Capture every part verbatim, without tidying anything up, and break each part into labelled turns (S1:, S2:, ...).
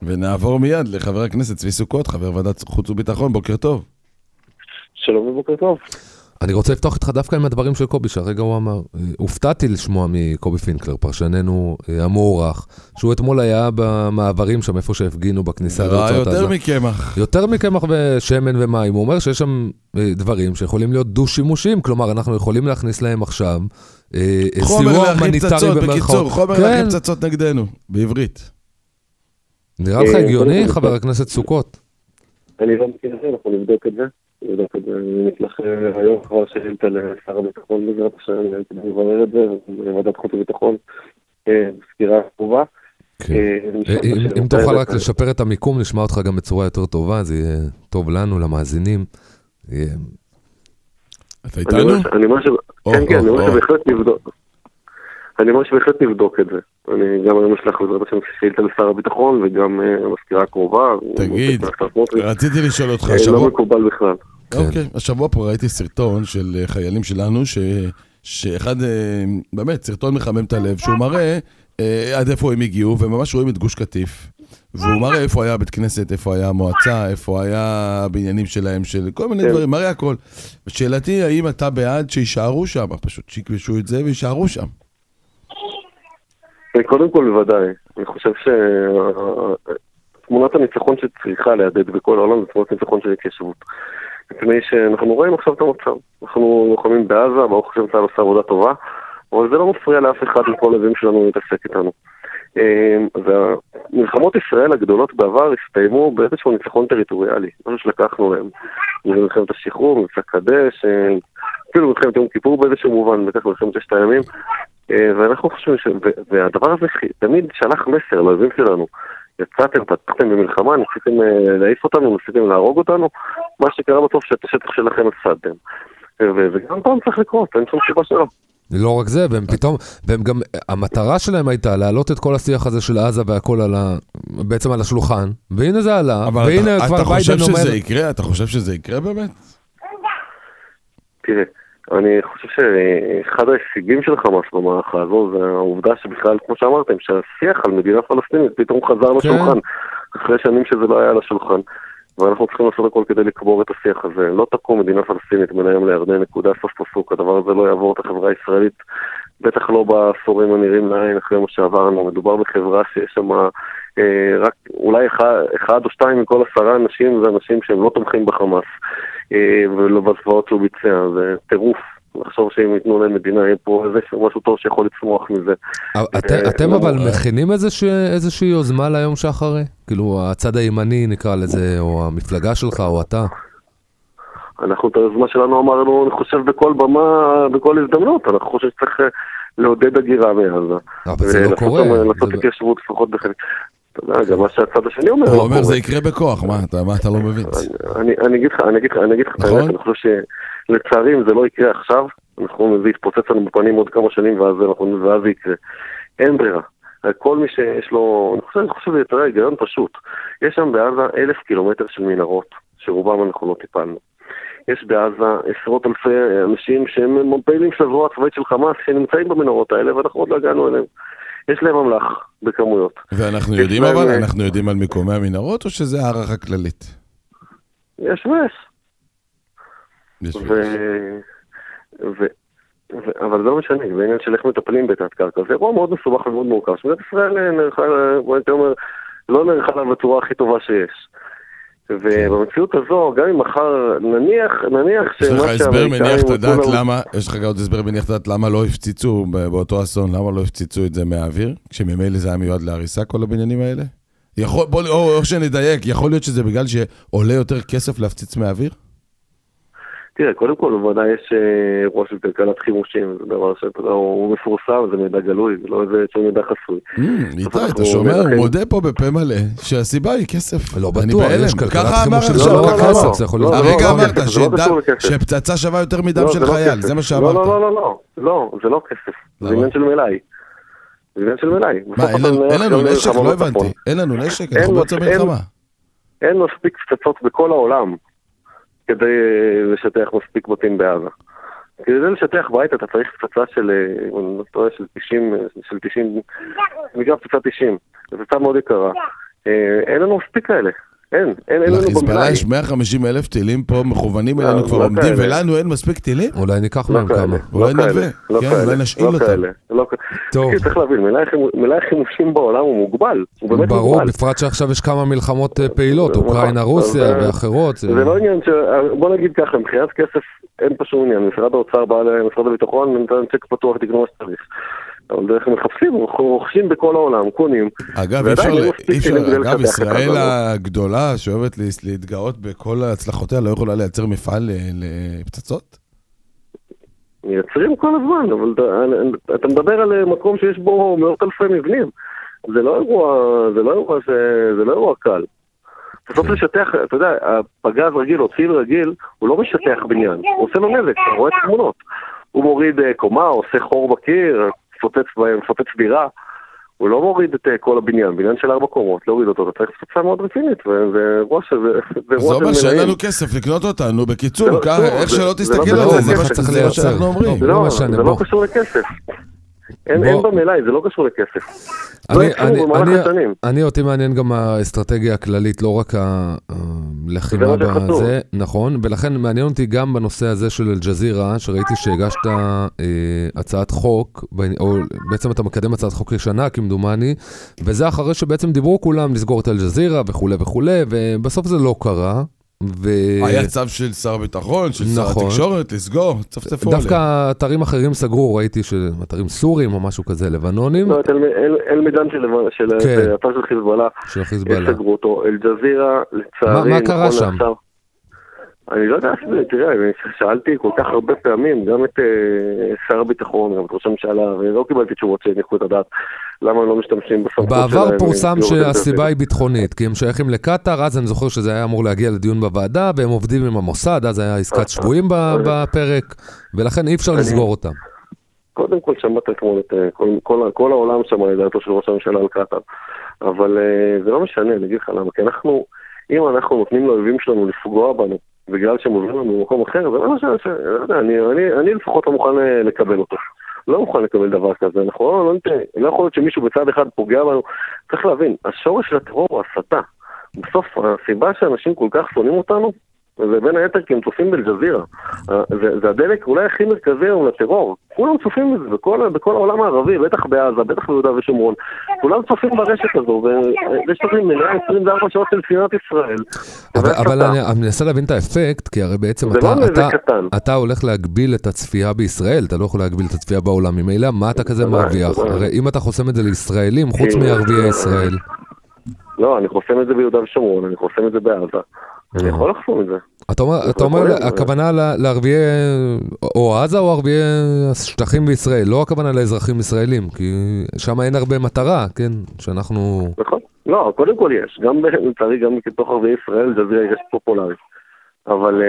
S1: ונעבור מיד לחבר הכנסת צבי סוכות, חבר ועדת חוץ וביטחון, בוקר טוב.
S2: שלום ובוקר טוב.
S3: אני רוצה לפתוח איתך דווקא עם הדברים של קובי, שהרגע הוא אמר, הופתעתי לשמוע מקובי פינקלר, פרשננו המוערך, שהוא אתמול היה במעברים שם, איפה שהפגינו בכניסה לרצועת עזה.
S1: יותר מקמח.
S3: יותר מקמח ושמן ומים. הוא אומר שיש שם דברים שיכולים להיות דו-שימושיים, כלומר, אנחנו יכולים להכניס להם עכשיו
S1: סיוע הומניטרי במרחוב. בקיצור, חומר להכין פצצות נגדנו, בעברית.
S3: נראה לך הגיוני, חבר הכנסת סוכות?
S2: אני לא מכיר את זה, אנחנו נבדוק את זה. נבדוק את זה, אני נתלך היום כבר שאילתה לשר הביטחון בעזרת השם, אני אברר את זה, ועדת חוץ וביטחון, סקירה קרובה.
S3: אם תוכל רק לשפר את המיקום, נשמע אותך גם בצורה יותר טובה, זה יהיה טוב לנו, למאזינים.
S1: אתה איתנו?
S2: כן, כן, אני אומר שבהחלט נבדוק. אני אומר שבהחלט נבדוק את זה. אני גם היום אשלח בעזרת השם שאילתה לשר הביטחון, וגם המזכירה הקרובה.
S1: תגיד, רציתי לשאול אותך,
S2: לא מקובל בכלל.
S1: אוקיי, השבוע פה ראיתי סרטון של חיילים שלנו, שאחד, באמת, סרטון מחמם את הלב, שהוא מראה עד איפה הם הגיעו, וממש רואים את גוש קטיף, והוא מראה איפה היה בית כנסת, איפה היה המועצה, איפה היה הבניינים שלהם, של כל מיני דברים, מראה הכל. ושאלתי, האם אתה בעד שישארו שם, פשוט שיקבשו את זה וישארו שם?
S2: קודם כל בוודאי, אני חושב שתמונת הניצחון שצריכה להדד בכל העולם זה תמונת הניצחון של התיישבות. מפני שאנחנו רואים עכשיו את המצב, אנחנו לוחמים בעזה, ברוך השם צה"ל עושה עבודה טובה, אבל זה לא מפריע לאף אחד מכל הלבים שלנו להתעסק איתנו. ומלחמות ישראל הגדולות בעבר הסתיימו באיזשהו ניצחון טריטוריאלי, משהו שלקחנו להם. מלחמת השחרור, מבצע קדש, אפילו מלחמת יום כיפור באיזשהו מובן, בטח מלחמת ששת הימים. ואנחנו חושבים ש... והדבר הזה תמיד שלח מסר לאויבים שלנו. יצאתם, פתחתם במלחמה, ניסיתם להעיף אותנו, ניסיתם להרוג אותנו, מה שקרה בסוף שאת השטח שלכם הפסדתם. וגם פעם צריך לקרות, אין שום סיבה שלא.
S3: לא רק זה, והם פתאום, והם גם, המטרה שלהם הייתה להעלות את כל השיח הזה של עזה והכל על ה... בעצם על השולחן, והנה זה עלה, והנה
S1: אתה,
S3: כבר
S1: אתה חושב
S3: ביידן
S1: שזה
S3: אומר...
S1: יקרה? אתה חושב שזה יקרה באמת?
S2: תראה, אני חושב שאחד ההישגים של חמאס במערכה הזו זה העובדה שבכלל, כמו שאמרתם, שהשיח על מדינה פלסטינית פתאום חזר לשולחן, אחרי שנים שזה לא היה על השולחן. ואנחנו צריכים לעשות הכל כדי לקבור את השיח הזה. לא תקום מדינה פלסטינית מן היום לירדן, נקודה סוף פסוק. הדבר הזה לא יעבור את החברה הישראלית, בטח לא בעשורים הנראים לעין אחרי מה שעברנו. מדובר בחברה שיש שם אה, רק אולי אחד, אחד או שתיים מכל עשרה אנשים, זה אנשים שהם לא תומכים בחמאס, אה, ולא בזוועות שהוא ביצע. זה טירוף. לחשוב שאם ייתנו להם מדינה, יהיה פה איזשהו משהו טוב שיכול לצמוח מזה.
S3: אתם אבל מכינים איזושהי יוזמה ליום שאחרי? כאילו הצד הימני נקרא לזה, או המפלגה שלך, או אתה?
S2: אנחנו את היוזמה שלנו אמרנו, אני חושב בכל במה, בכל הזדמנות, אנחנו חושב שצריך לעודד הגירה מעזה.
S3: אבל זה לא קורה.
S2: לעשות התיישבות לפחות בחלק. אתה יודע, גם מה שהצד השני אומר.
S1: הוא אומר, זה יקרה בכוח, מה אתה לא מבין?
S2: אני אגיד לך, אני אגיד לך, אני אגיד לך, אני חושב ש... לצערי, אם זה לא יקרה עכשיו, אנחנו זה יתפוצץ לנו בפנים עוד כמה שנים, ואז, אנחנו, ואז זה יקרה. אין ברירה. כל מי שיש לו, אני חושב, אני חושב שזה יותר היגיון פשוט. יש שם בעזה אלף קילומטר של מנהרות, שרובם אנחנו לא טיפלנו. יש בעזה עשרות אלפי אנשים שהם פעילים של הזרוע הצבאית של חמאס, שנמצאים במנהרות האלה, ואנחנו עוד לא הגענו אליהם. יש להם ממלך בכמויות.
S1: ואנחנו יודעים אבל, אנחנו יודעים על מקומי המנהרות, או שזה הערכה כללית?
S2: יש ויש. ו... ו... ו... אבל זה לא משנה, זה עניין של איך מטפלים בתת קרקע. זה אירוע מאוד מסובך ומאוד מורכב. שמדינת ישראל נערכה, הייתי אומר, לא נערכה לה בצורה הכי טובה שיש. ובמציאות הזו, גם אם מחר נניח, נניח
S1: יש לך הסבר מניח את הדעת למה, יש לך גם עוד הסבר מניח את הדעת למה לא הפציצו באותו אסון, למה לא הפציצו את זה מהאוויר, כשממילא זה היה מיועד להריסה כל הבניינים האלה? יכול, בוא, או, או שנדייק, יכול להיות שזה בגלל שעולה יותר כסף להפציץ מהאוויר?
S2: תראה, קודם כל, בוודאי יש אירוע של כלכלת חימושים, זה דבר שהוא מפורסם, זה מידע גלוי, זה לא איזה מידע חסוי.
S1: איתי, אתה שומע, הוא מודה פה בפה מלא, שהסיבה היא כסף.
S3: לא בטוח, יש כלכלת חימושים,
S1: זה
S3: לא רק כסף, זה יכול להיות...
S1: הרגע אמרת שפצצה שווה יותר מדם של חייל, זה מה שאמרת.
S2: לא, לא, לא, לא, לא, זה לא כסף, זה עניין של מלאי. זה עניין של מלאי.
S1: מה, אין לנו נשק? לא הבנתי. אין לנו נשק? אנחנו בעצם מלחמה.
S2: אין מספיק פצצות בכל העולם כדי לשטח מספיק בתים בעזה. כדי לשטח בית אתה צריך פצצה של, של תשעים, של תשעים, נקרא פצצה תשעים. זו פצצה מאוד יקרה. אין לנו מספיק כאלה. אין, אין, אין לנו במלאי.
S1: לחיזבאללה יש מאה וחמישים אלף טילים פה מכוונים אלינו כבר עומדים, ולנו אין מספיק טילים?
S3: אולי ניקח מהם כמה.
S1: אולי נדווה, כן, אולי נשאיל אותם.
S3: טוב.
S2: צריך להבין, מלאי חימושים בעולם הוא מוגבל.
S3: ברור, בפרט שעכשיו יש כמה מלחמות פעילות, אוקראינה, רוסיה ואחרות.
S2: זה לא עניין ש... בוא נגיד ככה, מבחינת כסף אין פה שום עניין. משרד האוצר בא למשרד הביטחון, נתן צ'ק פתוח, תקנו מה שצריך. אבל דרך מחפשים, רוכשים בכל העולם, קונים.
S1: אגב, אי אפשר, אגב, ישראל הגדולה שאוהבת להתגאות בכל הצלחותיה, לא יכולה לייצר מפעל לפצצות?
S2: מייצרים כל הזמן, אבל אתה מדבר על מקום שיש בו מאות אלפי מבנים. זה לא אירוע, זה לא אירוע, זה לא אירוע קל. בסוף לשטח, אתה יודע, הפגז רגיל או ציל רגיל, הוא לא משטח בניין, הוא עושה לו נזק, אתה רואה תמונות. הוא מוריד קומה, עושה חור בקיר, מפוצץ בהם, מפוצץ דירה, הוא לא מוריד את כל הבניין, בניין של ארבע קומות, להוריד אותו, אתה צריך פצצה מאוד רצינית, וזה אירוע שזה...
S1: זה אומר שאין לנו כסף לקנות אותנו, בקיצור, איך שלא תסתכל על זה, זה מה שצריך להיות שאנחנו אומרים.
S2: זה לא קשור לכסף. אין במלאי, זה לא קשור לכסף.
S3: אני אותי מעניין גם האסטרטגיה הכללית, לא רק הלחימה בזה, נכון, ולכן מעניין אותי גם בנושא הזה של אל-ג'זירה, שראיתי שהגשת הצעת חוק, או בעצם אתה מקדם הצעת חוק לשנה, כמדומני, וזה אחרי שבעצם דיברו כולם לסגור את אל-ג'זירה וכו' וכו', ובסוף זה לא קרה. ו...
S1: היה צו של שר הביטחון, של שר נכון. התקשורת, לסגור, צפצפו עליהם.
S3: דווקא אתרים אחרים סגרו, ראיתי שאתרים סוריים או משהו כזה, לבנונים.
S2: לא, את אל-מידן של, של, כן. של, של חיזבאללה,
S3: של חיזבאללה.
S2: סגרו אותו. אל-ג'זירה, לצערי...
S3: מה, מה קרה נכון שם? עכשיו,
S2: אני לא יודע, תראה, אני שאלתי כל כך הרבה פעמים, גם את uh, שר הביטחון, גם את ראש הממשלה, ולא קיבלתי תשובות שהניחו את הדעת, למה הם לא משתמשים בסמכות שלהם.
S3: בעבר פורסם שהסיבה היא ביטחונית, כי הם שייכים לקטר, אז אני זוכר שזה היה אמור להגיע לדיון בוועדה, והם עובדים עם המוסד, אז היה עסקת שבויים בפרק, ולכן אי אפשר לסגור אותם.
S2: קודם כל שמעת כמו את כל העולם שמע לדעתו של ראש הממשלה על קטר, אבל זה לא משנה, אני אגיד לך למה, כי אנחנו, אם אנחנו נותנים לאויבים שלנו לפגוע בנו, בגלל שהם עוברים לנו במקום אחר, זה לא משנה, אני לפחות לא מוכן לקבל אותו. לא מוכן לקבל דבר כזה, אנחנו לא, לא, לא יכול להיות שמישהו בצד אחד פוגע בנו, צריך להבין, השורש של הטרור הוא הסתה. בסוף, הסיבה שאנשים כל כך שונאים אותנו, זה בין היתר כי הם צופים באל-ג'זירה. זה, זה הדלק אולי הכי מרכזי היום לטרור. כולם צופים בזה, בכל, בכל העולם הערבי, בטח בעזה, בטח ביהודה ושומרון. כולם צופים ברשת הזו, ויש לכם מלאה עשרים וארבע שעות של שנאת ישראל.
S3: אבל, אבל אני, אני מנסה להבין את האפקט, כי הרי בעצם אתה, לא אתה, אתה הולך להגביל את הצפייה בישראל, אתה לא יכול להגביל את הצפייה בעולם. ממילא, מה אתה כזה מרוויח? הרי אם אתה חוסם את זה לישראלים, חוץ מערביי ישראל.
S2: לא, אני חוסם את זה ביהודה ושומרון, אני חוסם את זה בעזה. אני יכול לחסום את זה.
S3: אתה אומר, הכוונה לערביי, או עזה או ערביי השטחים בישראל, לא הכוונה לאזרחים ישראלים, כי שם אין הרבה מטרה, כן, שאנחנו...
S2: נכון, לא, קודם כל יש, גם לצערי, גם מתוך ערביי ישראל, ג'זירה יש פופולרי. אבל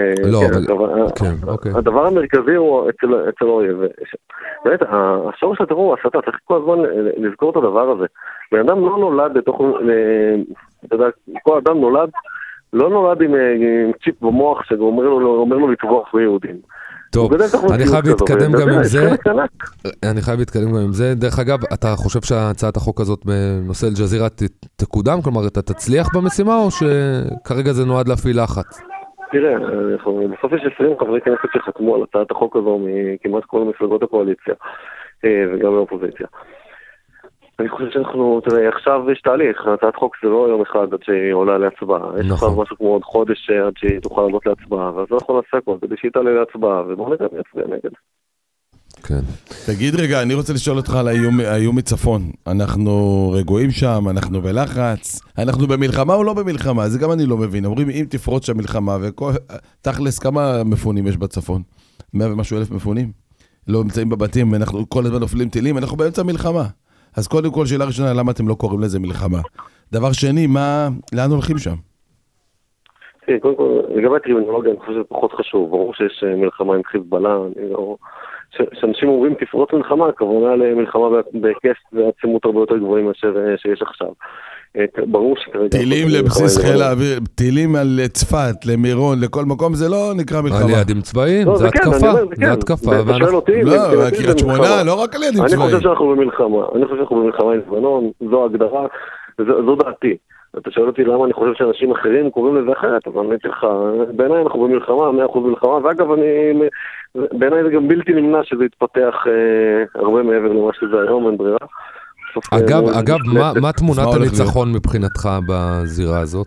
S2: הדבר המרכזי הוא אצל אויב. באמת, השורש של הטרור הוא הסתה, צריך כל הזמן לזכור את הדבר הזה. בן אדם לא נולד בתוך, אתה יודע, כל אדם נולד, לא נולד עם צ'יפ במוח שאומר לו לטבוח ביהודים.
S3: טוב, אני חייב להתקדם גם עם זה. אני חייב להתקדם גם עם זה. דרך אגב, אתה חושב שהצעת החוק הזאת בנושא אל-ג'זירה תקודם? כלומר, אתה תצליח במשימה או שכרגע זה נועד להפעיל לחץ?
S2: תראה, בסוף יש עשרים חברי כנסת שחתמו על הצעת החוק הזו מכמעט כל מפלגות הקואליציה וגם האופוזיציה. אני חושב שאנחנו, תראה, עכשיו יש תהליך, הצעת חוק זה לא יום אחד עד שהיא עולה להצבעה. יש עכשיו משהו כמו עוד חודש עד שהיא תוכל לעלות להצבעה, ואז לא יכול לעשות הכל, כדי שהיא תעלה להצבעה, ובואו נראה מי יצביע נגד.
S3: כן.
S1: תגיד רגע, אני רוצה לשאול אותך על האיום מצפון. אנחנו רגועים שם, אנחנו בלחץ, אנחנו במלחמה או לא במלחמה? זה גם אני לא מבין. אומרים, אם תפרוץ שם מלחמה, ותכלס כמה מפונים יש בצפון? מאה ומשהו אלף מפונים? לא נמצאים בבתים, אנחנו כל הזמן נופלים טילים, אנחנו באמצע מלחמה. אז קודם כל, שאלה ראשונה, למה אתם לא קוראים לזה מלחמה? דבר שני, מה, לאן הולכים שם?
S2: כן, קודם כל, לגבי הטרימינולוגיה, אני חושב שזה פחות חשוב. ברור שיש מלחמה עם חיזבאללה, אני לא... שאנשים אומרים תפרוץ מלחמה, הכוונה למלחמה בהיקף ועצימות הרבה יותר גבוהים מאשר שיש עכשיו. ברור שכרגע...
S1: טילים לבסיס חיל האוויר, טילים על צפת, למירון, לכל מקום, זה לא נקרא מלחמה.
S3: על יעדים צבאיים, זה התקפה, זה התקפה.
S2: אתה שואל אותי,
S1: לא, קריית שמונה, לא רק על יעדים צבאיים.
S2: אני חושב שאנחנו במלחמה, אני חושב שאנחנו במלחמה עם לבנון, זו הגדרה, זו דעתי. אתה שואל אותי למה אני חושב שאנשים אחרים קוראים לזה אחרת, אבל אני אתך, בעיניי אנחנו במלחמה, מאה אחוז מלחמה, ואגב, אני, בעיניי זה גם בלתי נמנע שזה יתפתח אה, הרבה מעבר למה שזה היום, אין ברירה.
S3: אגב, אה, אגב, מה, מה תמונת הניצחון מבחינתך בזירה הזאת?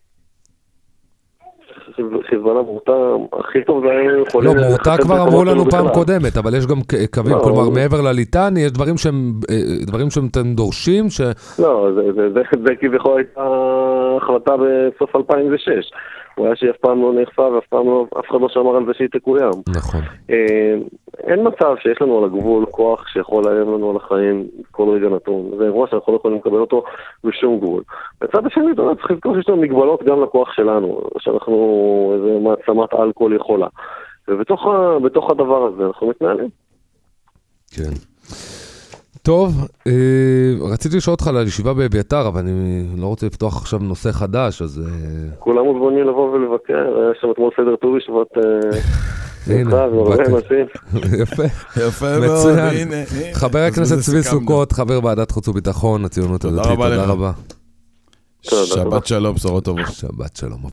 S2: חיזבאללה מורתע, הכי טוב זה היה יכול...
S3: לא, מורתע כבר אמרו לנו פעם קודמת, אבל יש גם קווים, כלומר, מעבר לליטני, יש דברים שהם, דברים שאתם דורשים ש...
S2: לא, זה כביכול הייתה החלטה בסוף אלפיים ושש. הוא היה שאף פעם לא נחפה, ואף פעם לא, אף אחד לא שמר על זה שהיא תקוים.
S3: נכון.
S2: אין מצב שיש לנו על הגבול כוח שיכול לאיים לנו על החיים כל רגע נתון. זה אירוע שאנחנו לא יכולים לקבל אותו בשום גבול. בצד השני, אתה יודע, צריך לזכור שיש לנו מגבלות גם לכוח שלנו, שאנחנו איזה מעצמת אלכוהול יכולה. ובתוך ה, בתוך הדבר הזה אנחנו מתנהלים.
S3: כן. טוב, רציתי לשאול אותך על ישיבה באביתר, אבל אני לא רוצה לפתוח עכשיו נושא חדש, אז...
S2: כולם מוזמנים לבוא ולבקר, היה שם אתמול סדר ט"ו בשבט...
S3: הנה, יפה,
S1: יפה מאוד, הנה.
S3: חבר הכנסת צבי סוכות, חבר ועדת חוץ וביטחון, הציונות הדתית, תודה רבה.
S1: שבת שלום, בשורות טובות.
S3: שבת שלום.